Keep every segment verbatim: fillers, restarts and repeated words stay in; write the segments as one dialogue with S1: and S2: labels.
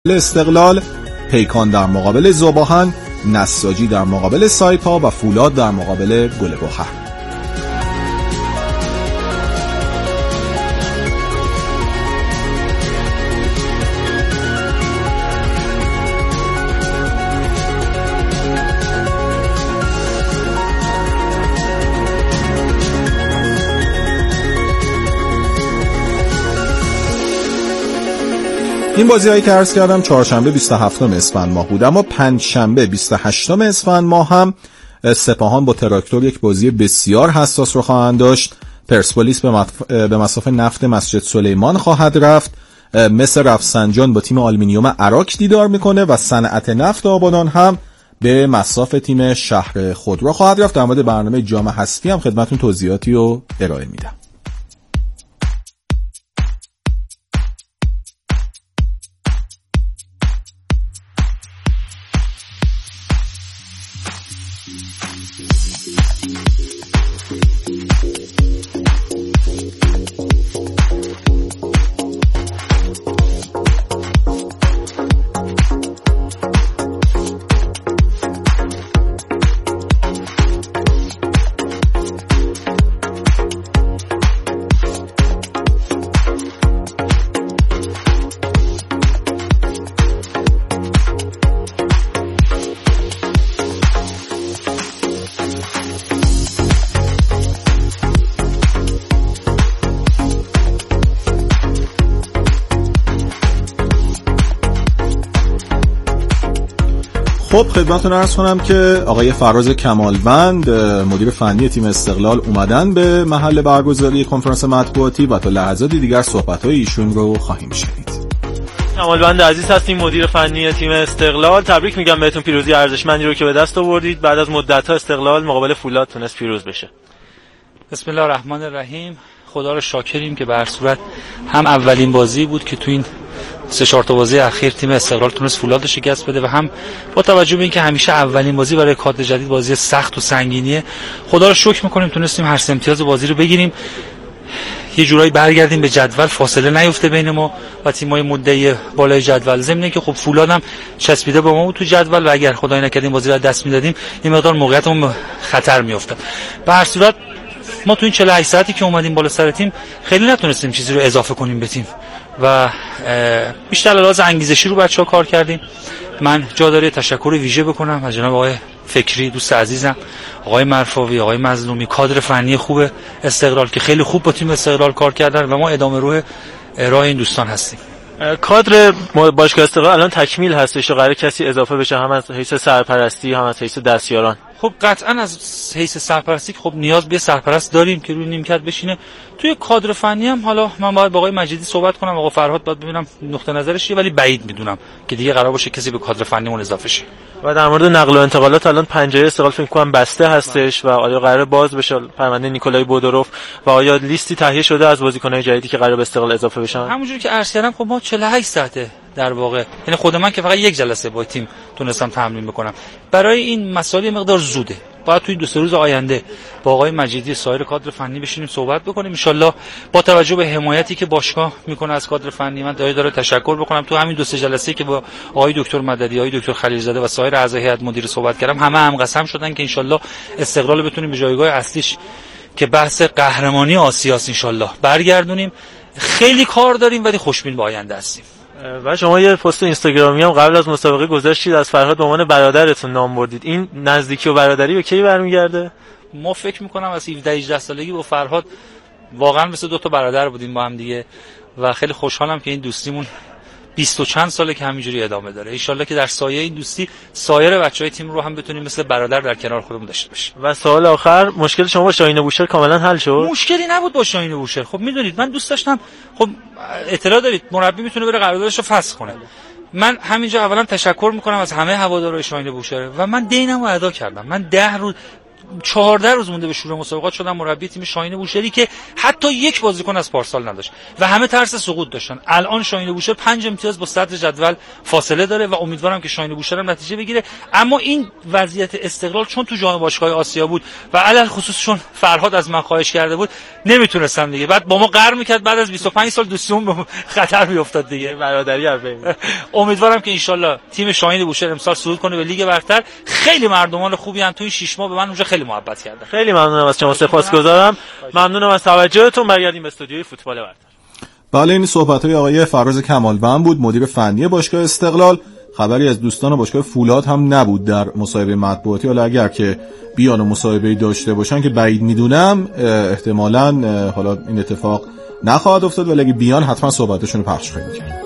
S1: استقلال، پیکان در مقابل ذوب‌آهن، نساجی در مقابل سایپا و فولاد در مقابل گل‌گهر. این بازی‌هایی که عرض کردم چهارشنبه بیست و هفتم اسفند ماه بود، اما پنجشنبه بیست و هشتم اسفند ماه هم سپاهان با تراکتور یک بازی بسیار حساس رو خواهند داشت. پرسپولیس به, مف... به مصاف نفت مسجد سلیمان خواهد رفت. مس رفسنجان با تیم آلومینیوم عراق دیدار میکنه و صنعت نفت آبادان هم به مصاف تیم شهر خودرو خواهد رفت. در مورد برنامه جام حذفی هم خدمتتون توضیحاتی رو ارائه میدم. خب خدمتتون عرض کنم که آقای فراز کمالوند مدیر فنی تیم استقلال اومدن به محل برگزاری کنفرانس مطبوعاتی و تا لحظاتی دیگر صحبت‌های ایشون رو خواهیم شنید.
S2: کمالوند عزیز هستیم، مدیر فنی تیم استقلال. تبریک میگم بهتون، پیروزی ارزشمندی رو که به دست آوردید. بعد از مدت‌ها استقلال مقابل فولاد تونست پیروز بشه.
S3: بسم الله الرحمن الرحیم. خدا رو شاکریم که به هر صورت هم اولین بازی بود که تو این سه چهار تا بازی اخیر تیم استقلال تونست فولاد شکست بده و هم با توجه به اینکه همیشه اولین بازی برای کادر جدید بازی سخت و سنگینیه، خدا رو شکر می‌کنیم تونستیم هر سه امتیاز بازی رو بگیریم، یه جورایی برگردیم به جدول، فاصله نیفته بین ما و تیم‌های مدعی بالای جدول. ضمن اینکه خب فولاد هم چسبیده به ما بود تو جدول و اگر خدای نکرد این بازی رو دست می‌دادیم این مقدار موقعیتمون خطر می‌افتاد. به هر صورت ما تو این چهل و هشت ساعتی که اومدیم بالا سر تیم خیلی نتونستیم چیزی رو اضافه کنیم به تیم و بیشتر لحاظ انگیزشی رو بچه‌ها کار کردیم. من جا داره تشکر ویژه بکنم از جناب آقای فکری دوست عزیزم، آقای مرفاوی، آقای مظلومی، کادر فنی خوب استقلال که خیلی خوب با تیم استقلال کار کردن و ما ادامه روح راه این دوستان هستیم.
S2: کادر باشگاه استقلال الان تکمیل هستش و قراره کسی اضافه بشه، هم از حیث سرپرستی هم از حیث دستیاران؟
S3: خب قطعا از حیث سرپرستی خب نیاز به سرپرست داریم که روی نیمکت بشینه. توی کادر فنی هم حالا من باید با آقای مجیدی صحبت کنم، آقا فرهاد باید ببینم نقطه نظرش چیه، ولی بعید میدونم که دیگه قرار باشه کسی به کادر فنیمون اضافه شه.
S2: و در مورد نقل و انتقالات الان پنجره استقلال فکر کنم بسته هستش و آیا قراره باز بشه پرونده نیکولای بودروف و آیا لیستی تهیه شده از بازیکن‌های جدیدی که قراره به استقلال اضافه بشن؟
S3: همونجوری که عرض کردم خب ما چهل و هشت ساعته در واقع، یعنی خود من که فقط یک جلسه با تیم تونستم تمرین بکنم. برای این مسائل مقدار زوده، باید توی دو سه روز آینده با آقای مجیدی سایر کادر فنی بشینیم صحبت بکنیم. ان شاءالله با توجه به حمایتی که باشگاه میکنه از کادر فنی، من دایی داره تشکر بکنم. تو همین دو سه جلسه که با آقای دکتر مددی، آقای دکتر خلیلزاده و سایر اعضای هیئت مدیره صحبت کردم، همه هم قسم شدن که ان شاءالله استقلال بتونیم به جایگاه اصلیش که بحث قهرمانی آسیاست ان شاءالله برگردونیم. خیلی کار داریم ولی خوشبین به آینده هستیم.
S2: و شما یه پست اینستاگرامی هم قبل از مسابقه گذاشتید، از فرهاد به عنوان برادرتون نام بردید. این نزدیکی و برادری به کی برمیگرده؟
S3: ما فکر میکنم از هفده هجده سالگی با فرهاد واقعا مثل دو تا برادر بودیم با هم دیگه و خیلی خوشحالم که این دوستیمون بیست و چند ساله که همینجوری ادامه داره. ان شاءالله که در سایه این دوستی سایر بچهای تیم رو هم بتونیم مثل برادر در کنار خودمون داشته باشیم.
S2: و سوال آخر، مشکل شما با شاهین بوشهر کاملا حل شد؟
S3: مشکلی نبود با شاهین بوشهر. خب میدونید من دوست داشتم، خب اطلاع دارید مربی میتونه بره قراردادش رو فسخ کنه. من همینجا اولا تشکر میکنم از همه هوادارهای شاهین بوشهر و من دینمو ادا کردم. من ده روز چهارده روز مونده به شروع مسابقات شدم مربی تیم شاهین بوشهری که حتی یک بازیکن از پارسال نداشت و همه ترس سقوط داشتن. الان شاهین بوشهر پنج امتیاز با صدر جدول فاصله داره و امیدوارم که شاهین بوشهر هم نتیجه بگیره. اما این وضعیت استقلال چون تو جام باشگاه آسیا بود و علل خصوص چون فرهاد از من خواهش کرده بود نمیتونستم دیگه، بعد با ما قهر میکرد، بعد از بیست و پنج سال دوستیمون به خطر میافتاد دیگه، برادری هم بین. امیدوارم که ان تیم شاهین بوشهر امسال صعود کنه به لیگ برتر. خیلی مردمان خوبی ان تو این شش ماه به من اونجا خیلی محبت کردن.
S2: خیلی ممنونم از شما، سپاسگزارم. ممنونم از توجهتون. برگردیم به استودیوی فوتبال برتر.
S1: بله، این صحبت‌های آقای فراز کمالوند بود، مدیر فنی باشگاه استقلال. خبری از دوستان باشگاه فولاد هم نبود در مصاحبه مطبوعاتی. حالا اگر که بیان و مصاحبه‌ای داشته باشن که بعید میدونم، احتمالاً حالا این اتفاق نخواهد افتاد، ولی اگه بیان حتما صحبتشون رو پخش خواهیم کرد.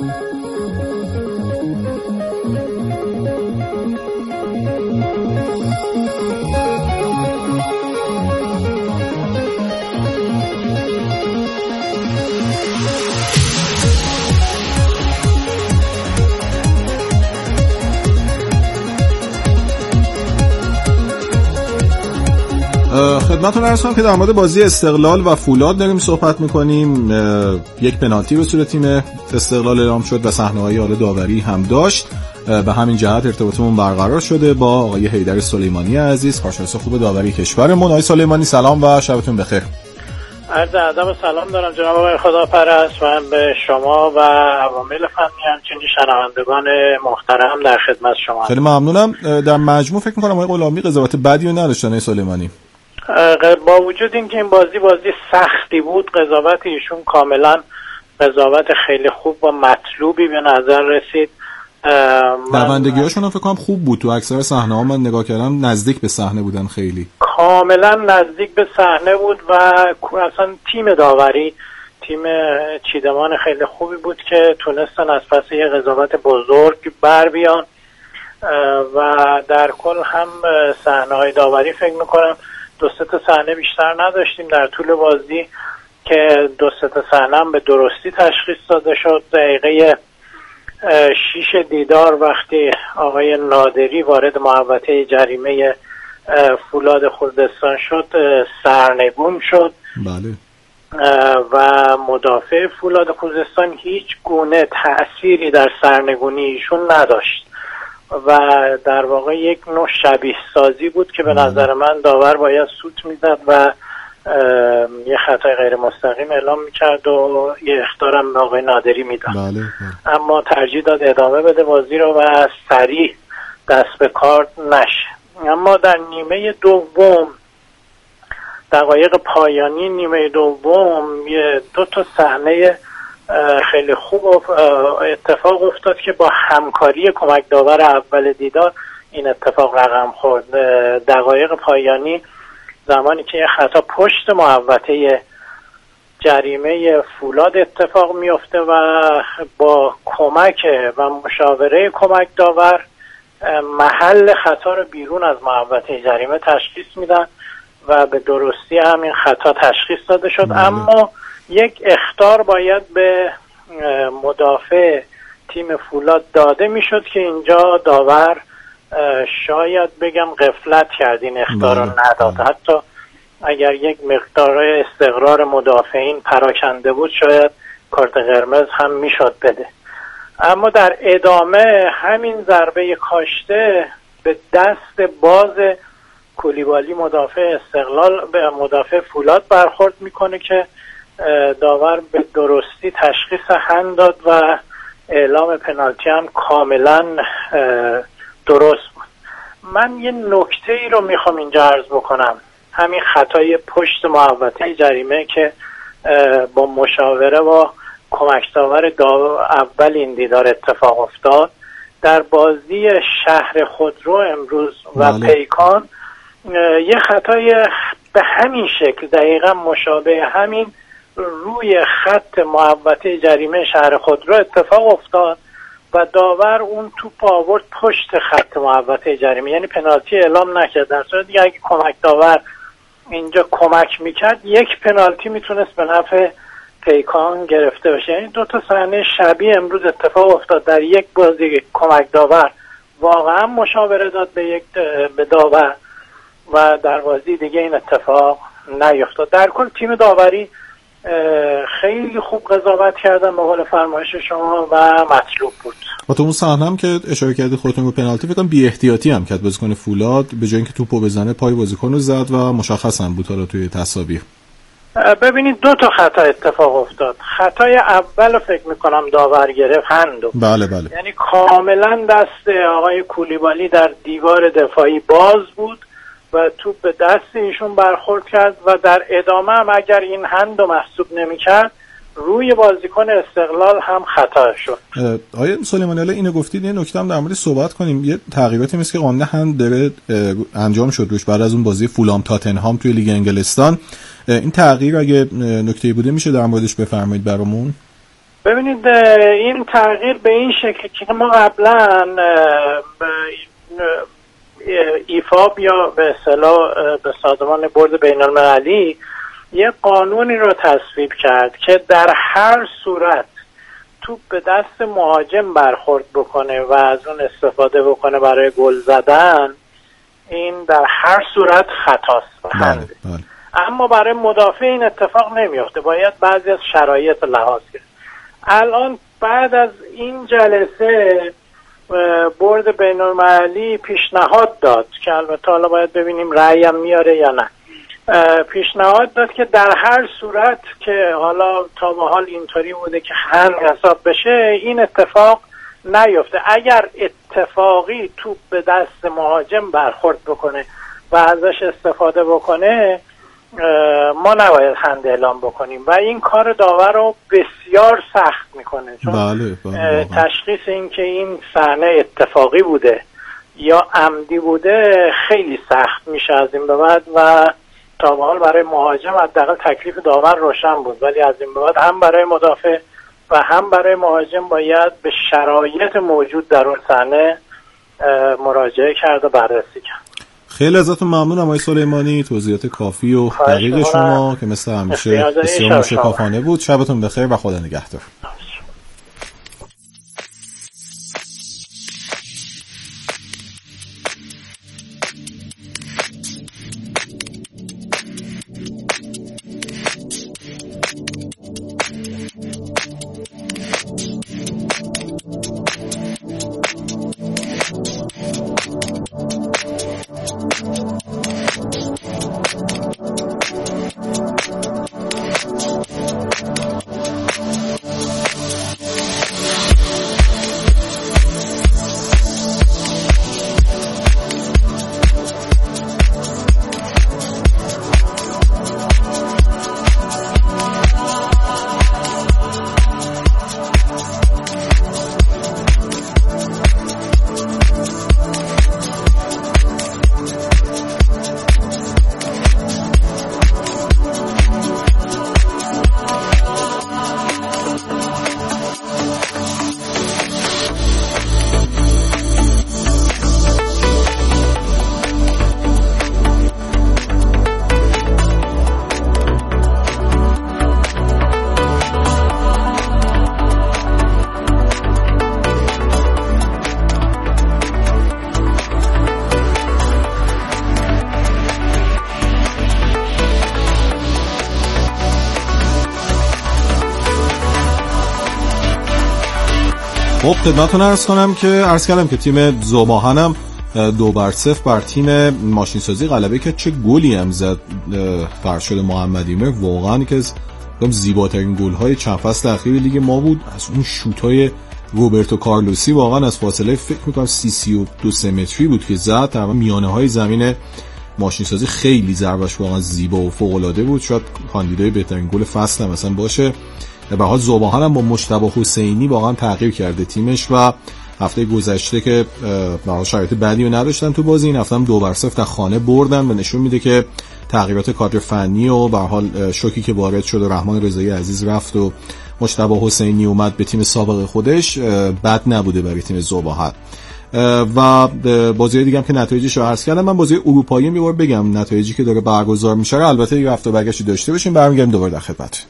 S1: خدمتتون عرض کنم که در مورد بازی استقلال و فولاد داریم صحبت می‌کنیم. یک پنالتی به صورت تیم استقلال اعلام شد و صحنه‌های حال داوری هم داشت. به همین جهت ارتباطمون برقرار شده با آقای حیدر سلیمانی عزیز، کارشناس خوب داوری کشورمون. آقای سلیمانی سلام و شبتون بخیر.
S4: عرض ادب و سلام دارم جناب آقای خداپرست، من به شما و عوامل فنی همچنین شنوندگان محترم در خدمت شما.
S1: خیلی ممنونم. در مجموع فکر می‌کنم آقای غلامی قضاوت بدی رو نداشتن آقای سلیمانی.
S4: با وجود اینکه این بازی بازی سختی بود، قضاوت ایشون کاملا قضاوت خیلی خوب و مطلوبی به نظر رسید.
S1: دوندگی‌هاشون هم فکر کنم خوب بود. تو اکثر صحنه‌ها من نگاه کردم نزدیک به صحنه بودن، خیلی
S4: کاملا نزدیک به صحنه بود و اصلا تیم داوری تیم چیدمان خیلی خوبی بود که تونستن از پس یه قضاوت بزرگ بر بیان و در کل هم صحنه‌های داوری فکر می‌کنم دو سه تا صحنه بیشتر نداشتیم در طول بازی که دو سه تا صحنه هم به درستی تشخیص داده شد. دقیقه شیش دیدار وقتی آقای نادری وارد محوطه جریمه فولاد خوزستان شد سرنگون شد.
S1: بله.
S4: و مدافع فولاد خوزستان هیچ گونه تأثیری در سرنگونی ایشون نداشت و در واقع یک نوع شبیه سازی بود که به نظر من داور باید سوت میزد و یه خطای غیر مستقیم اعلام میکرد و یه اخطارم به آقای نادری میداد.
S1: بله، بله.
S4: اما ترجیح داد ادامه بده بازی رو و سریع دست به کار نشه. اما در نیمه دوم دقایق پایانی نیمه دوم یه دو تا صحنه خیلی خوب اتفاق افتاد که با همکاری کمک داور اول دیدار این اتفاق رقم خورد. دقایق پایانی زمانی که یه خطا پشت محوطه جریمه فولاد اتفاق میفته و با کمک و مشاوره کمک داور محل خطا رو بیرون از محوطه جریمه تشخیص میدن و به درستی هم این خطا تشخیص داده شد. اما یک اخطار باید به مدافع تیم فولاد داده میشد که اینجا داور شاید بگم غفلت کرد، این اخطار رو نداد. حتی اگر یک مقدار استقرار مدافعین پراکنده بود شاید کارت قرمز هم میشد بده. اما در ادامه همین ضربه کاشته به دست باز کولیبالی مدافع استقلال به مدافع فولاد برخورد میکنه که داور به درستی تشخیص هند داد و اعلام پنالتی هم کاملا درست بود. من یه نکته ای رو میخوام اینجا عرض بکنم، همین خطای پشت محوطه جریمه که با مشاوره با کمک داور اول این دیدار اتفاق افتاد در بازی شهر خودرو امروز و
S1: بله.
S4: پیکان یه خطای به همین شکل دقیقا مشابه همین روی خط محوطه جریمه شهر خودرو اتفاق افتاد و داور اون توپ آورد پشت خط محوطه جریمه، یعنی پنالتی اعلام نکرد. در صورتی دیگه اگه کمک داور اینجا کمک میکرد یک پنالتی میتونست به نفع پیکان گرفته بشه. یعنی دو تا صحنه شبیه امروز اتفاق افتاد. در یک بازی کمک داور واقعا مشاوره داد به یک به داور و در بازی دیگه این اتفاق نیفتاد. در کل تیم داوری خیلی خوب قضاوت کردن به قول فرمایش شما و مطلوب بود.
S1: با تو اون صحنه هم که اشاره کردی خودتون رو پنالتی فکر کنم بی احتیاطی هم کرد بازیکن فولاد، به جای اینکه توپو بزنه پای بازیکن رو زد و مشخص هم بود حالا توی تصاویر.
S4: ببینید دو تا خطا اتفاق افتاد. خطای اول فکر میکنم داور گرفت هندو.
S1: بله بله.
S4: یعنی کاملا دست آقای کولیبالی در دیوار دفاعی باز بود و توپ به دست ایشون برخورد کرد و در ادامه هم اگر این هندو محسوب نمی‌کرد روی بازیکن استقلال هم خطا شد.
S1: آقای سلیمانی حالا اینو گفتید، یه نکته هم در مورد صحبت کنیم. یه تغییراتی مثل که قانون هند داره انجام شد روش بعد از اون بازی فولام تاتنهام توی لیگ انگلستان. این تغییر اگه نکته‌ای بوده میشه در موردش بفرمایید برامون؟
S4: ببینید این تغییر به این شکل که ما قبلا ایفاب یا به اصطلاح به سازمان برد بین‌المللی یه قانونی رو تصویب کرد که در هر صورت توپ به دست مهاجم برخورد بکنه و از اون استفاده بکنه برای گل زدن، این در هر صورت خطاست.
S1: بله، بله.
S4: اما برای مدافع این اتفاق نمیفته، باید بعضی از شرایط لحاظ کرد. الان بعد از این جلسه برد بین‌المللی پیشنهاد داد که البته حالا باید ببینیم رأی هم میاره یا نه. پیشنهاد داد که در هر صورت که حالا تا به حال اینطوری بوده که هند حساب بشه این اتفاق نیفته. اگر اتفاقی توپ به دست مهاجم برخورد بکنه و ازش استفاده بکنه ما نباید هند اعلام بکنیم و این کار داور رو بسیار سخت میکنه، چون
S1: بله، بله،
S4: تشخیص این که این صحنه اتفاقی بوده یا عمدی بوده خیلی سخت میشه از این به بعد و تا به حال برای مهاجم حداقل تکلیف داور روشن بود، ولی از این به بعد هم برای مدافع و هم برای مهاجم باید به شرایط موجود در اون صحنه مراجعه کرد و بررسی کرد.
S1: خیلی ازتون ممنونم آقای سلیمانی، توضیحات کافی و دقیق شما که مثل همیشه بسیار مشکافانه بود. شبتون بخیر و خدا نگهدار. خب خدمتتون عرض کنم که عرض کردم که تیم زوباهنم دو بر صفر بر تیم ماشینسازی غلبه که چه گلی هم زد فرشاد محمدیمه، واقعا که از زیباترین گل‌های چند فصل اخیر لیگ ما بود. از اون شوت‌های روبرتو کارلوسی واقعا از فاصله فکر می‌کنم سی سی و دو سه متری بود که زد، تقریبا میانه‌های زمین ماشینسازی خیلی ضربش واقعا زیبا و فوق‌العاده بود، شاید کاندیدای بهترین گل فصل هم مثلا باشه. به حال زوباهن هم با مجتبی حسینی واقعا تغییر کرده تیمش و هفته گذشته که به شرایط بدی رو نداشتن تو بازی، این هفته هم دو بر صفر در خانه بردن و نشون میده که تغییرات کادر فنی و به حال شوکی که وارد شد و رحمان رضایی عزیز رفت و مجتبی حسینی اومد به تیم سابق خودش بد نبوده برای تیم زوباهن. و بازی دیگه هم که نتایجش رو عرض کردم، من بازی اروپایی میبار بگم نتایجی که داره برگزار میشه، البته یه هفته برگشتی داشته باشیم، برمیگردیم دوباره در خدمت.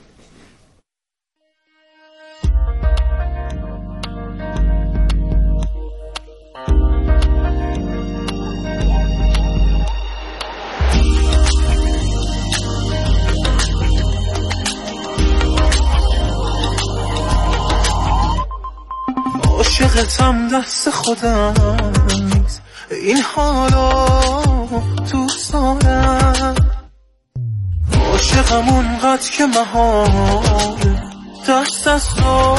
S5: عاشقتم دست خودم نیست، این حالا دوست دارم. عاشقم اونقدر که محاله دست از تو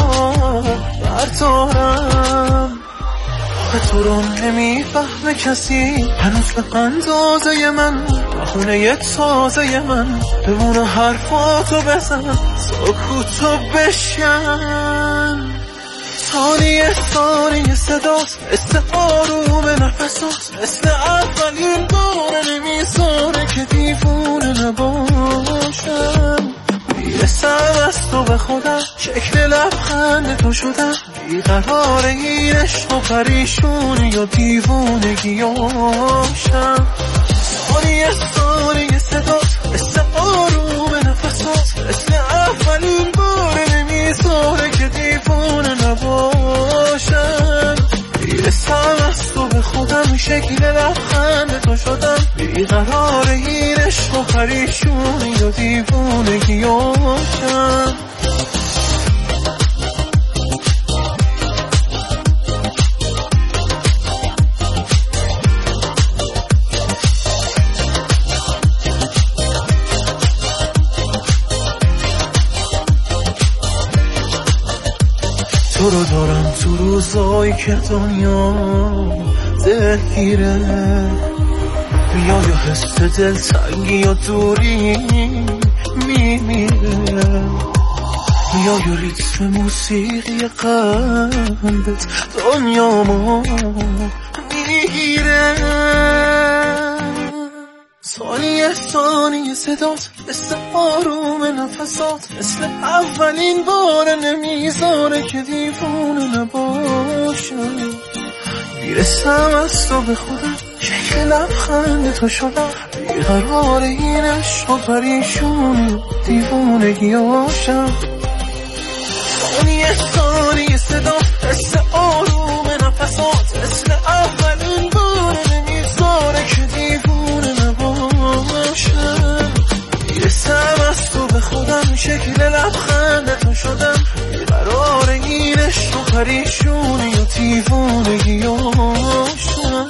S5: بردارم. تو رو نمیفهمه کسی هنوز به اندازه من، بخونه تازه من بمونه حرفاتو بزن، سکوتو بشکن. ثانیه ثانیه صدات مثل آروم نفسات، مثل اولین بار نمیذاره که دیوونه نباشم. میرسم از تو به خودم، شکل لبخند تو شدم، بیقرار این عشق و پریشونی و دیوونگیاشم. ثانیه ثانیه صدات مثل آروم نفسات، مثل اولین بار نمیذاره که دیوونه نباشم. میرسم از تو به خودم، شکل لبخند تو شدم، بیقرار این عشق و پریشونی و دیوونگیاشم. تو رو دارم تو روزایی که دنیا دلگیره، میای و حس دلتنگی و دوری میمیره، میای و ریتم موسیقی قلبت دنیامو میگیره. ثانیه ثانیه صدات مثل آروم نفسات، مثل اولین بار نمیذاره که دیوونه نباشم. میرسم از تو به خودم، شکل لبخند تو شدم، بیقرار این عشق و پریشونی دیوونگیاشم. ثانیه ثانیه صدات مثل آروم نفسات، مثل اولین بار نمیذاره که دیوونه نباشم. میرسم از تو به خودم، شکل لبخند تو شدم، بیقرار این عشق و پریشونی و دیوونگیاشم.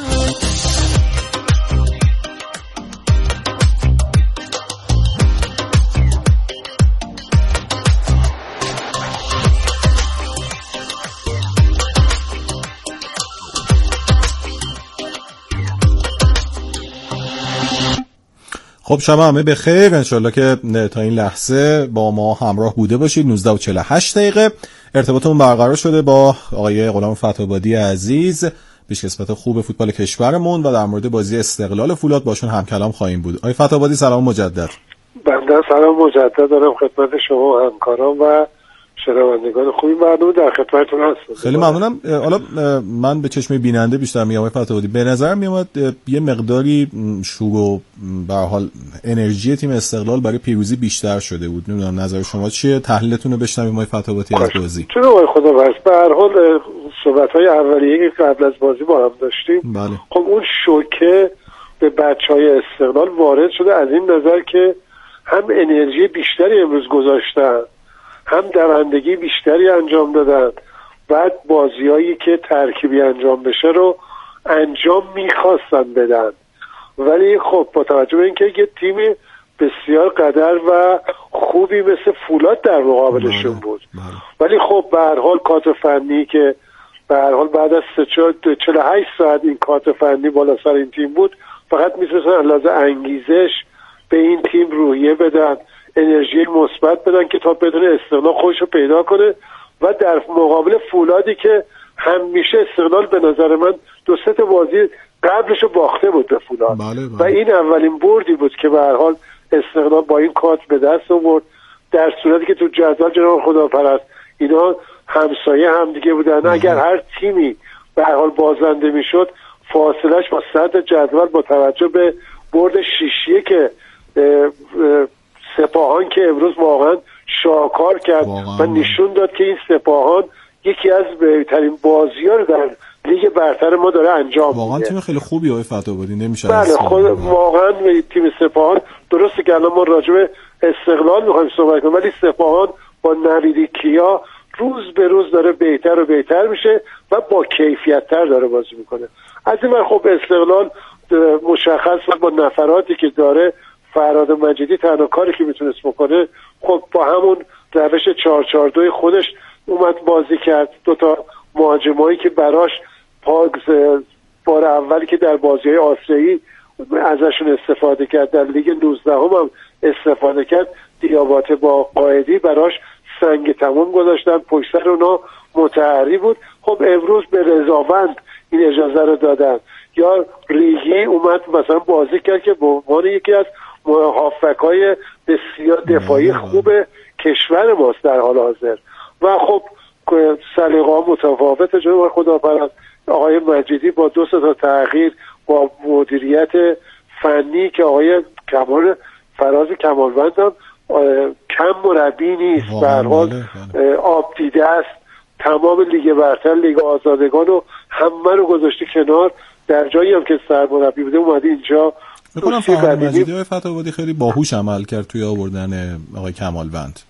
S1: خب شب همه بخیر، انشالله که تا این لحظه با ما همراه بوده باشید. نوزده و چهل و هشت دقیقه ارتباطمون برقرار شده با آقای غلام فتح‌آبادی عزیز، پیشکسوت خوب فوتبال کشورمون، و در مورد بازی استقلال فولاد باشون هم کلام خواهیم بود. آقای فتح‌آبادی سلام مجدد.
S6: بنده سلام مجدد دارم خدمت شما و همکاران و شنوندگان خوبی. ممنون، در خدمتتون هستم.
S1: خیلی ممنونم. حالا من به چشم بیننده بیشتر میگم آقای فتح‌آبادی، به نظر میاد یه مقداری شور و به هر حال انرژی تیم استقلال برای پیروزی بیشتر شده بود. نمیدونم نظر شما چیه؟ تحلیلتون رو بشنویم آقای فتح‌آبادی از بازی.
S6: چون آقای خدا بس به هر حال صحبت‌های اولیه که قبل از بازی با هم داشتیم،
S1: بله.
S6: خب اون شوکه به بچهای استقلال وارد شده از این نظر که هم انرژی بیشتری امروز گذاشتن، هم دوندگی بیشتری انجام دادن، بعد بازیایی که ترکیبی انجام بشه رو انجام میخواستن بدن، ولی خب با توجه به اینکه یه تیم بسیار قدر و خوبی مثل فولاد در مقابلشون بود، ولی خب به هر حال کادر فنی که به هر حال بعد از چهل و هشت ساعت این کادر فنی بالا سر این تیم بود، فقط میتونستن علاوه انگیزش به این تیم روحیه بدن، انرژی مثبت بدن که تا بتونه استقلال خودش رو پیدا کنه. و در مقابل فولادی که همیشه استقلال به نظر من دو سه تا بازی قبلش رو باخته بود به فولاد، بله بله. و این اولین بردی بود که به هر حال استقلال با این کادر به دست آورد، در صورتی که تو جدول جناب خداپرست اینا همسایه هم دیگه بودن. بله. اگر هر تیمی به هر حال بازنده میشد، فاصلش با صدر جدول با توجه به برد شیشیه که اه اه سپاهان که امروز واقعا شاهکار کرد واقعا. و نشون داد که این سپاهان یکی از بهترین بازی‌ها رو در لیگ برتر ما داره انجام میده.
S1: واقعا تیم خیلی خوبی آقای فتح‌آبادی، نمیشه.
S6: بله خود واقعا تیم سپاهان، درسته که الان ما راجع به استقلال می‌خوایم صحبت کنیم، ولی سپاهان با نوید کیا روز به روز داره بهتر و بهتر میشه و با کیفیت‌تر داره بازی میکنه. از این ور خب استقلال مشخص با نفراتی که داره، فرهاد مجیدی تنها کاری که میتونست بکنه خب با همون روش چهار چهار دو خودش اومد بازی کرد. دو تا مهاجمایی که براش پاگز بار اولی که در بازی‌های آسیایی ازشون استفاده کرد، در لیگ نوزده هم, هم استفاده کرد، دیاباته با قائدی براش سنگ تمام گذاشتن، پشت سر اونا متحری بود. خب امروز به رضاوند این اجازه رو دادن. یا ریگی اومد مثلا بازی کرد که به عنوان یکی از هافبک‌های بسیار دفاعی خوب کشور ماست در حال حاضر. و خب سلیقه‌ها متفاوته. جناب خداپرست آقای مجیدی با دو سه تا تغییر، با مدیریت فنی که آقای کمال فراز کمالوند هم کم مربی نیست، به هر حال آب دیده است، تمام لیگ برتر، لیگ آزادگان و همه رو گذاشته کنار، در جایی هم که سرمربی بوده اومده اینجا.
S1: می‌کنم فرهاد مجیدی و فتح‌آبادی خیلی باهوش عمل کرد توی آوردن آقای کمالوند.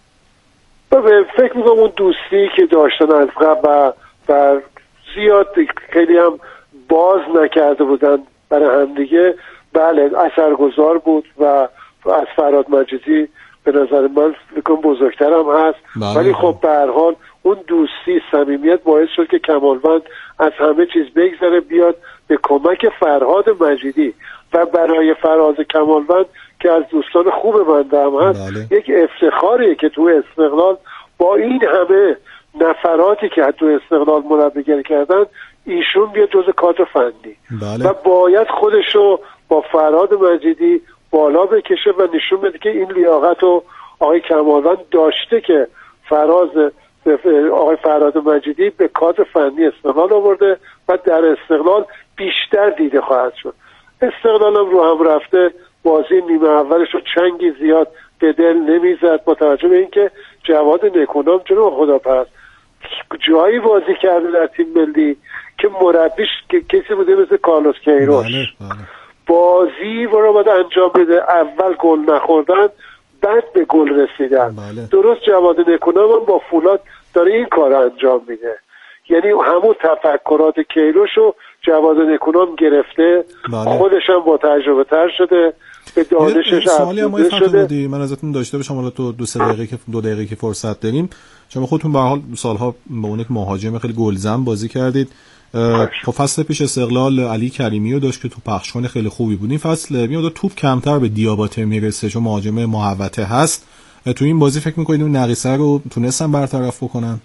S6: فکر می‌کنم اون دوستی که داشتن از قبل و زیاد خیلی هم باز نکرده بودن برای هم دیگه، بله اثرگذار بود و از فرهاد مجیدی به نظر من فکر بزرگتر هم هست. بله. ولی خب به هر حال اون دوستی، صمیمیت باعث شد که کمالوند از همه چیز بگذره بیاد به کمک فرهاد مجیدی و برای فراز کمالوند که از دوستان خوب بنده هم هست. بله. یک افتخاریه که تو استقلال با این همه نفراتی که تو استقلال مربیگری کردن ایشون بیاد جز کادر فنی. بله. و باید خودشو با فرهاد مجیدی بالا بکشه و نشون بده که این لیاقت رو آقای کمالوند داشته که فراز آقای فرهاد مجیدی به کادر فنی استقلال آورده و در استقلال بیشتر دیده خواهد شد. استقلال هم رو هم رفته، بازی نیمه اولش رو چنگی زیاد به دل نمیزد با توجه به اینکه جواد نکونام جناب خداپرست جایی بازی کرده در تیم ملی که مربیش که کسی بوده مثل کارلوس کیروش. بله، بله. بازی رو باید انجام بده، اول گل نخوردن بعد به گل رسیدن. بله. درست جواد نکونام هم با فولاد داره این کار انجام میده، یعنی همون تفکرات کیروش رو جواد نکونام گرفته. بله. خودش هم با تجربه تر شده، به دانشش افزوده شده.
S1: من ازتون داشته باشم حالا تو دو سه دقیقه که دو دقیقه که فرصت داریم، شما خودتون به هر حال سالها به عنوان یک مهاجم خیلی گلزن بازی کردید. خب فصل پیش استقلال علی کریمی رو داشت که تو پخشکن خیلی خوبی بود. این فصل میاد توپ کمتر به دیاباته میرسه چون مهاجم محوطه هست. تو این بازی فکر می‌کنید اون نقیصه رو تونستن برطرف بکنن؟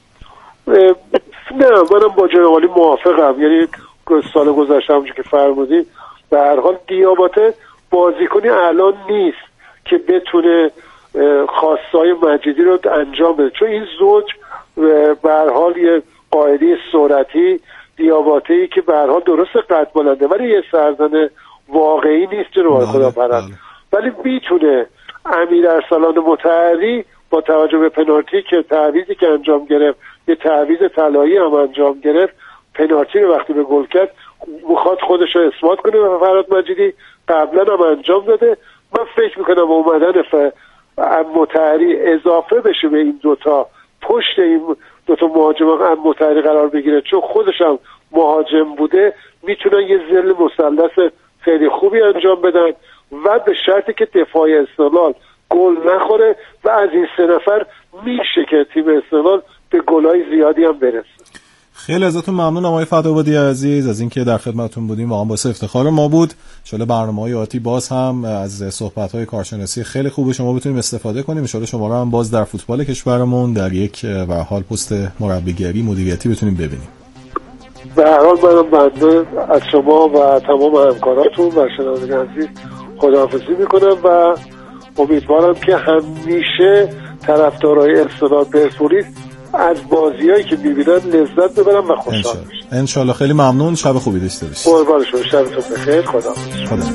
S6: نه، منم با جناب علی موافقم. یعنی سال گذشته همونجوری که فرمودید به هر حال دیاباته بازیکنی الان نیست که بتونه خواستای مجیدی رو انجام بده، چون این زوج به هر حال یه قائدی سرعتی دیاباته‌ای که به هر حال درست قد بلنده ولی یه سرزن واقعی نیست جناب خداپرست، ولی میتونه امیر ارسلان مطهری با توجه به پنالتی که تعویضی که انجام گرفت، یه تعویض طلایی هم انجام گرفت، پنالتی رو وقتی به گل کرد میخواد خودش رو اثبات کنه و فرهاد مجیدی قبلا هم انجام داده. من فکر میکنم اومدن ف... مطهری اضافه بشه به این دوتا، پشت این دوتا مهاجم هم مطهری قرار بگیره، چون خودش هم مهاجم بوده، میتونن یه ضلع مثلث خیلی خوبی انجام بدن و به شرطی که دفاع استقلال گل نخوره و از این سه نفر میشه که تیم استقلال به گلای زیادی هم برسه.
S1: خیلی ازتون ممنونم آقای فتح‌آبادی عزیز از اینکه در خدمتتون بودیم، واقعا باعث افتخار ما بود. ان شاءالله برنامه‌های آتی باز هم از صحبت‌های کارشناسی خیلی خوب شما بتونیم استفاده کنیم. ان شاءالله شما رو هم باز در فوتبال کشورمون در یک به هر حال پست مربیگری مدیریتی بتونیم ببینیم.
S6: به هر حال منم بنده از شما و تمام همکاراتون و شنوندگان عزیز خداحافظی می‌کنم و امیدوارم که همیشه طرفدارای استقلال پرسپولیس از بازیایی که می‌بینن لذت ببرن و خوشحال بشن.
S1: ان شاءالله. خیلی ممنون، شب خوبی داشته باشید.
S6: قربان شما، شبتون بخیر. خدا
S1: خدا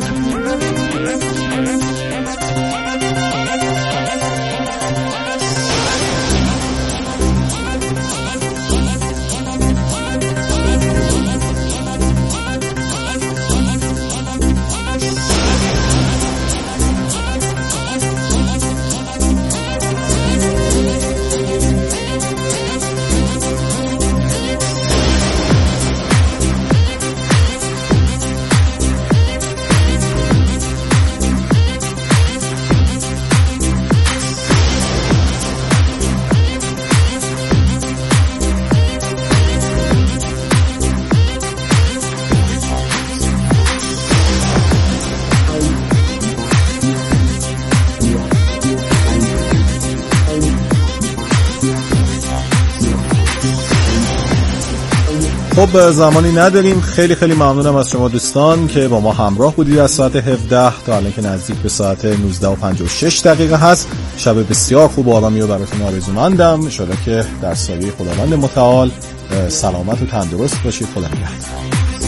S1: خب زمانی نداریم. خیلی خیلی ممنونم از شما دوستان که با ما همراه بودید از ساعت هفده تا الان که نزدیک به ساعت نوزده و پنجاه و شش دقیقه هست. شب بسیار خوب و آرامی رو براتون آرزومندم. ان شاءالله که در سایه خداوند متعال سلامت و تندرست باشید. خدا نگهدار.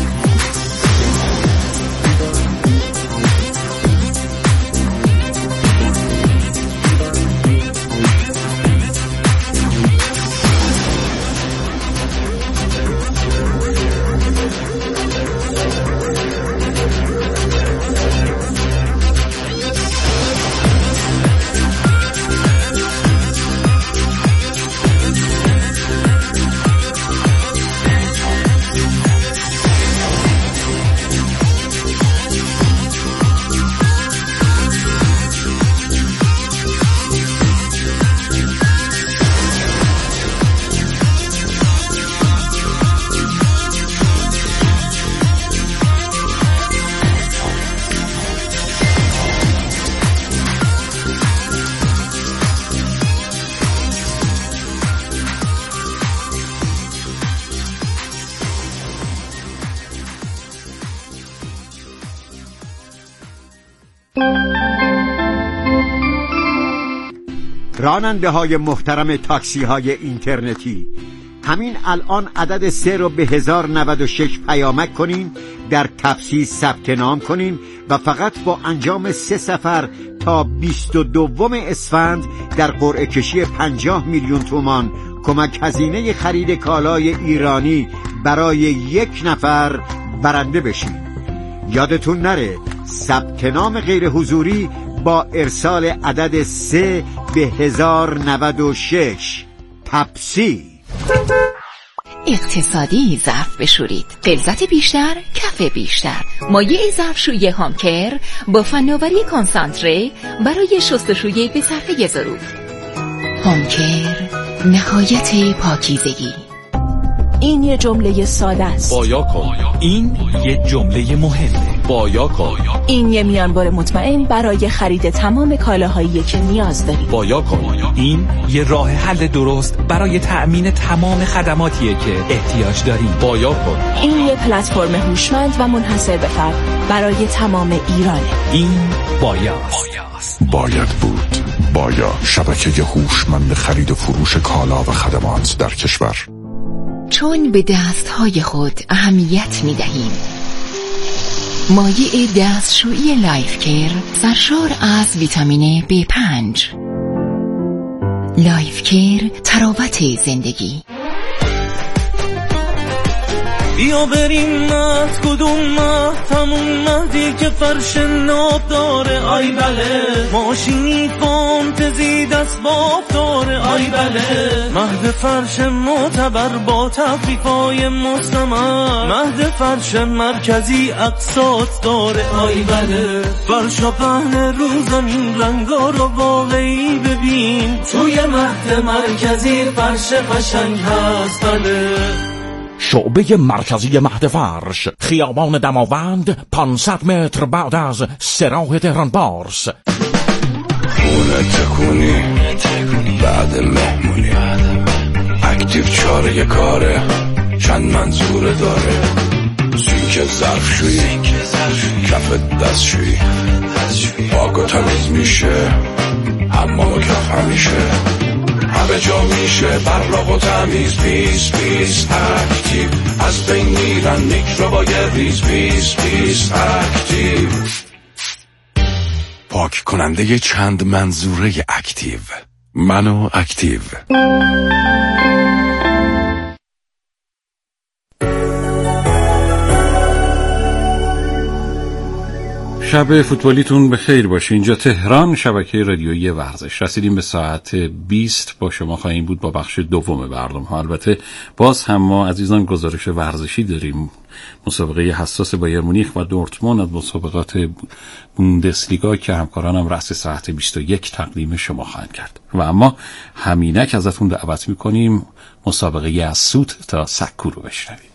S7: راننده های محترم تاکسی های اینترنتی، همین الان عدد سه رو به هزار نود و شش پیامک کنین، در تپسی ثبت نام کنین و فقط با انجام سه سفر تا بیست و دوم اسفند در قرعه کشی پنجاه میلیون تومان کمک هزینه خرید کالای ایرانی برای یک نفر برنده بشین. یادتون نره ثبت نام غیر حضوری با ارسال عدد سه به هزار نود و شش. تپسی.
S8: اقتصادی ظرف بشورید، غلظت بیشتر، کف بیشتر. مایع ظرفشویی هامکر با فناوری کانسانتره برای شستشوی به صرفه ظروف. هامکر، نهایت پاکیزگی.
S9: این یه جمله ساده است.
S10: بایا کن. این یه جمله مهمه. بایا کن.
S9: این یه میانبر مطمئن برای خرید تمام کالاهایی که نیاز دارید.
S10: بایا کن. این یه راه حل درست برای تأمین تمام خدماتیه که احتیاج داریم. بایا کن.
S9: این یه پلتفرم هوشمند و منحصر به فرد برای تمام ایرانه.
S10: این بایاست.
S11: باید بود. بایا، شبکه هوشمند خرید و فروش کالا و خدمات در کشور.
S8: چون به دستهای خود اهمیت می دهیم. مایع دستشویی لایف کیر سرشار از ویتامین بی پنج. لایف کیر، تراوت زندگی.
S5: بیا بریم مهد، کدوم مهد؟ همون مهدی که فرش ناب داره. آی بله، ماشینی فانتزی دست باف داره. آی بله، مهد فرش معتبر با تخفیفای مستمر. مهد فرش مرکزی اقساط داره. آی بله، فرشا پهن رو زمین، رنگا رو واقعی ببین. توی مهد مرکزی فرش قشنگ هست. بله،
S12: شعبه مرکزی مهد فرش، خیابان دماوند، پانصد متر بعد از سراح تهران بارس.
S11: خونه تکونی بعد مهمونی، اکتیو چاره کاره، چند منظوره داره. سینک ظرفشویی، کف دستشویی، پاک و تمیز میشه، حمام و کف همیشه، همه جا میشه براق و تمیز. پیس پیس اکتیو، از بین میرن میکروبای ریز. پیس پیس اکتیو، پاک کننده چند منظوره اکتیو. منو اکتیو.
S13: شب فوتبالیتون به خیر باشه. اینجا تهران، شبکه رادیویی ورزش. رسیدیم به ساعت بیست، با شما خواهیم بود با بخش دوم برنامه. البته باز هم ما عزیزان گزارش ورزشی داریم. مسابقه حساس بایر مونیخ و دورتموند از مسابقات بوندسلیگا که همکارانم رأس ساعت بیست و یک تقدیم شما خواهند کرد. و اما همینک ازتون دعوت میکنیم مسابقه از سوت تا سکو رو بشنوید.